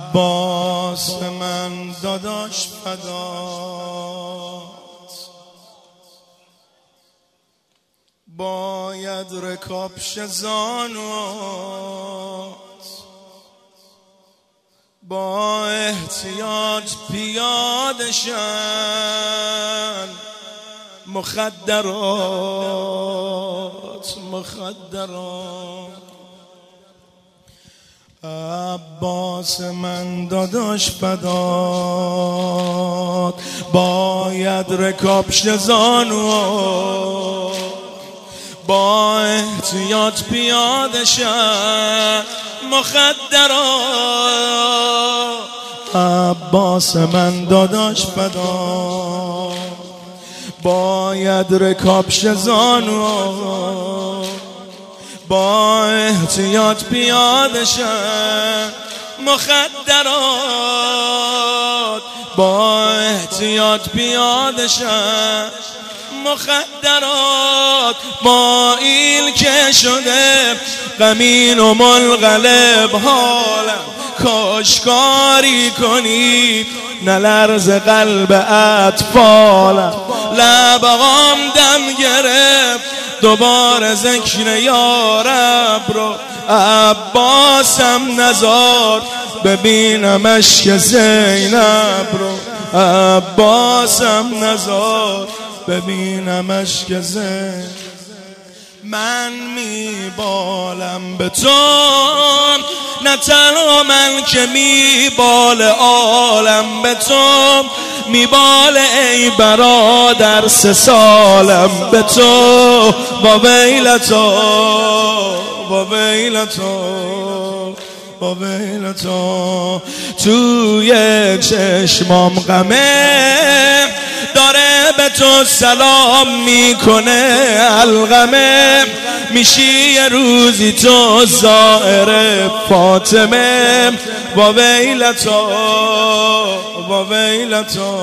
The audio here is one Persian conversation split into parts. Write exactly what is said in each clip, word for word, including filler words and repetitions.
عباس من داداش فدات، باید رکاب شه زانوات، با احتیاج پیاده شن مخدرات مخدرات. عباس من داداش فدات، باید رکاب شه زانوات، با احتیاط پیاده شن مخدرات. عباس من داداش فدات، باید رکاب شه زانوات، با احتیاط پیاده شن مخدرات، با احتیاط پیاده شن مخدرات. با ایل که شده غمین و منقلب حالم، کاشکاری کنی نلرز قلب اطفالم. لبغام دم گرفت دوباره ذکر یارب رو، عباسم نزار ببینم اشک زینب رو، عباسم نزار ببینم اشک زینب. من میبالم به تو، نه تنها من که میبال عالم به تو میباله ای برادر، سه سالم به تو با ویلتو با ویلتو با ویلتو. توی چشمام غمه داره به تو سلام میکنه الغمه، میشی یه روزی تو زائر فاطمه با ویلتو با ویلتو.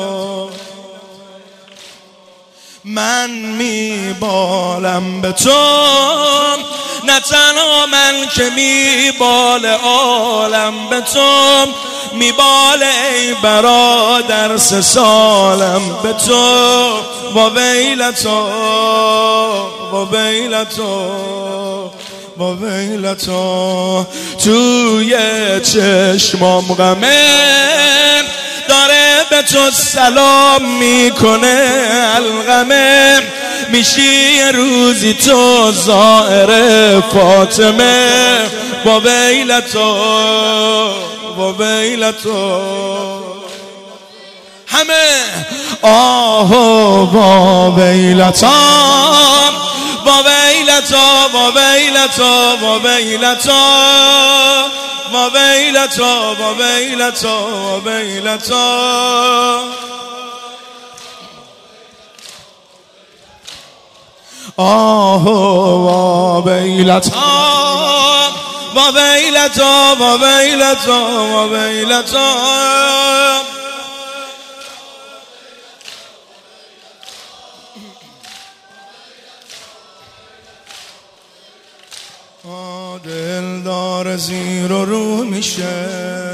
من میبالم به تو، نه تنها من که میبال عالم به تو میباله ای برادر، سه سالم به تو با ویلتو با ویلتو با ویلتو. توی چشمام غمه داره به تو سلام میکنه الغمه، میشی یه روزی تو زائر فاطمه با ویلتو با ویلتو. همه آهو با ویلتا با ویلتا با ویلتا با ویلتا با ویلتا با ویلتا با ویلتا. آهو با ویلتا با ویلتا با ویلتا با ویلتا. دلدار زیر و رو میشه،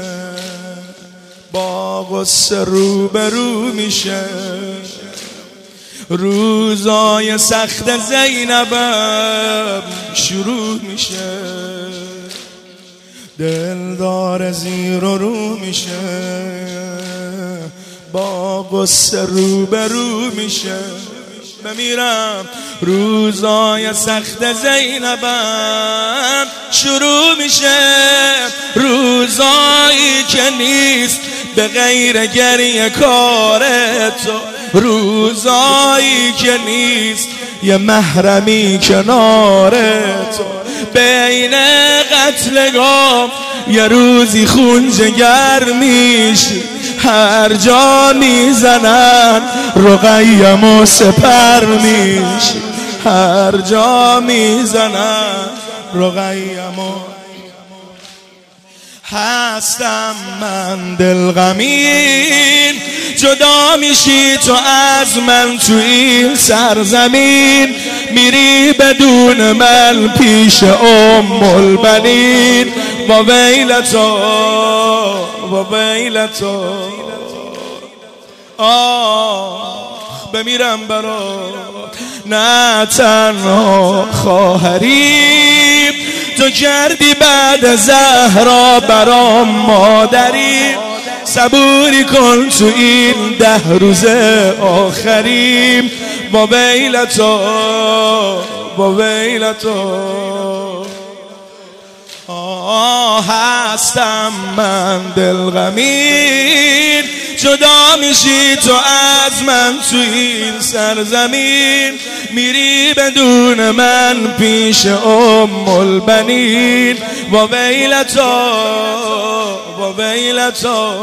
با غصه رو به رو میشه، روزای سخت زینبم شروع میشه. دلدار زیر و رو میشه، با غصه رو به رو میشه. بمیرم روزای سخت زینبم شروع میشه، روزایی که نیست به غیر گریه کار تو، روزایی که نیست یه محرمی کنار تو. بین قتلگاه یه روزی خون جگر میشی، هر جا میزنن رقیم و سپر میشی، هر جا میزنن رقیم و. هستم من دلغمین، جدا میشی تو از من تو این سرزمین، میری بدون من پیش ام البنین با ویلتا با ویلتا آه بمیرم برات نه تنها خواهری تو کردی بعد زهرا برام مادری صبوری کن تو این ده روز آخری با ویلتا با ویلتا آه هستم من دلغمین جدا میشی تو از من تو این سرزمین میری بدون من پیش ام البنین با ویلتا با ویلتا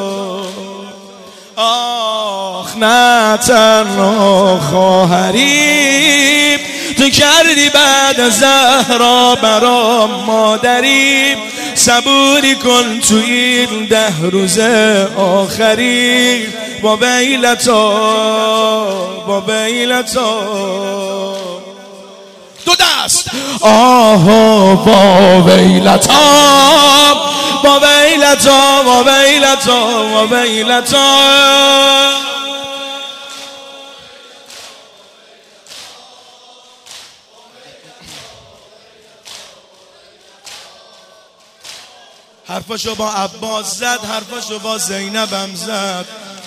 آخ نه تنها خواهری تو کردی بعد زهرا برام مادری صبوری کن تو این ده روز آخری با ویلتا با ویلتا دو دست آه با ویلتا با ویلتا با ویلتا با ویلتا حرفاشو با عباس زد حرفاشو با زینبم زد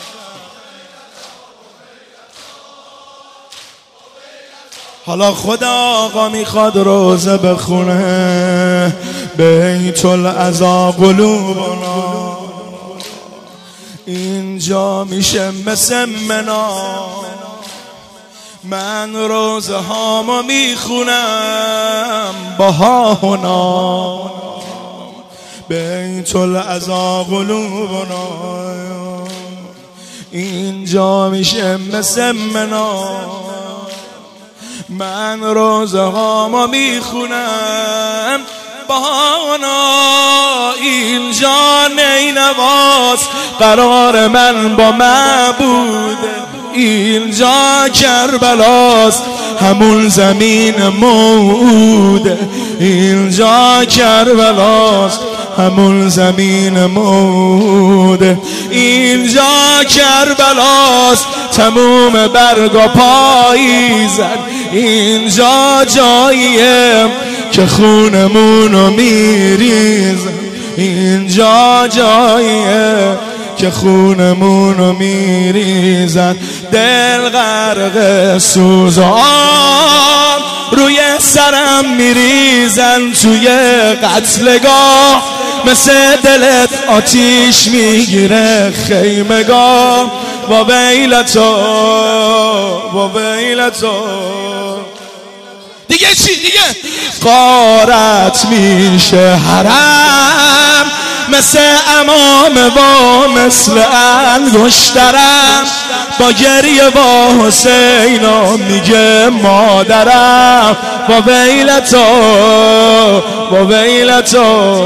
حالا خدا آقا میخواد روزه بخونه بیت العزا قلوبنا اینجا میشه مثل منا من روزه هامو میخونم با ها هنا بیت العزا قلوبنا اینجا میشه مثل منا من روزه هامو میخونم بهانا اینجا نینواز قرار من با معبود اینجا کربلاست همون زمین موعود اینجا کربلاست همون زمین موعود اینجا کربلاست تموم برگ و پاییزن اینجا جاییه که خونمونو میریزن اینجا جاییه که خونمونو میریزن دل غرق سوز و آب روی سرم میریزن توی قتلگاه مثل دلت آتیش میگیره خیمگاه با ویلتا با ویلتا دیگه چی دیگه غارت میشه حرم مثل امام با مثل انگشترم با گریه با حسینا میگه مادرم با ویلتا با ویلتا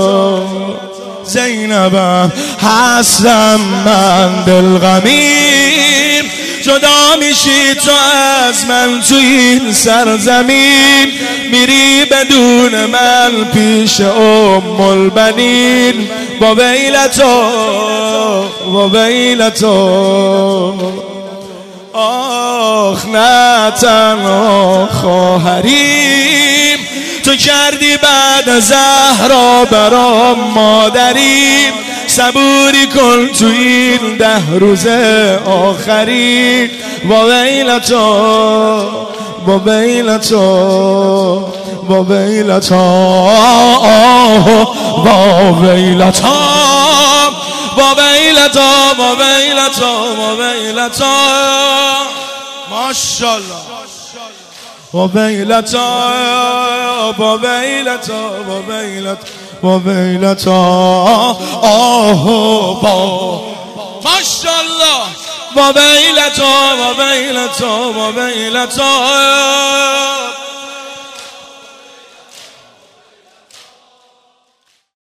زینبم هستم من دلغمین جدا میشی تو از من تو این سرزمین میری بدون من پیش ام البنین با ویلتا با ویلتا آخ نه تنها خواهریم تو کردی بعد زهرا برام مادریم صبوری کن تو این ده روز آخری با ویلتا با ویلتا با ویلتا با ویلتا با ویلتا با ویلتا با ویلتا ماشاءالله با ویلتا با ویلتا با ویلتا با ویلتا آه با ماشاءالله با ویلتا با ویلتا با ویلتا